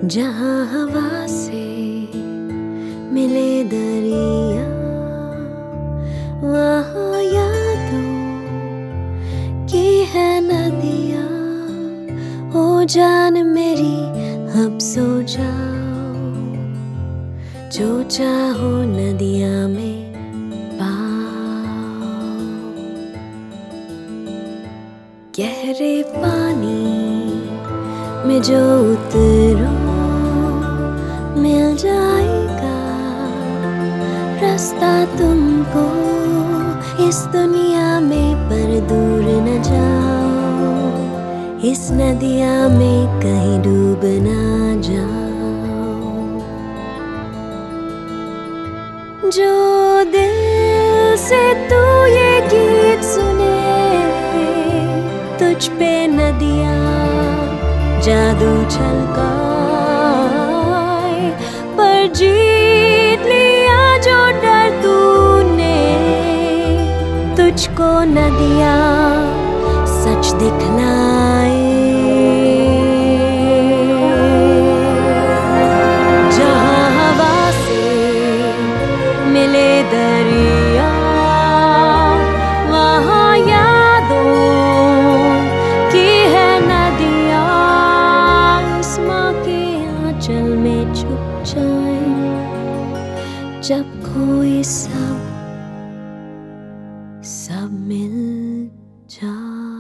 जहाँ हवा से मिले दरिया, वहाँ यादों की है नदियाँ। ओ जान मेरी अब सो जाओ, जो चाहो नदियाँ में पाओ। गहरे पानी में जो उतरो मिल जाएगा रास्ता तुमको इस दुनिया में, पर दूर न जाओ, इस नदिया में कहीं डूब ना जाओ। जो दिल से तू ये गीत सुने, तुझ पे नदियाँ जादू छलकाए, पर जीत लिया जो डर तूने, तुझको नदियाँ सच दिखलाए। जहाँ हवा से मिले दरिया, वहाँ यादों की है नदियाँ। इस माँ के आंचल में छुप जाए, जब कोई सब मिल जाए।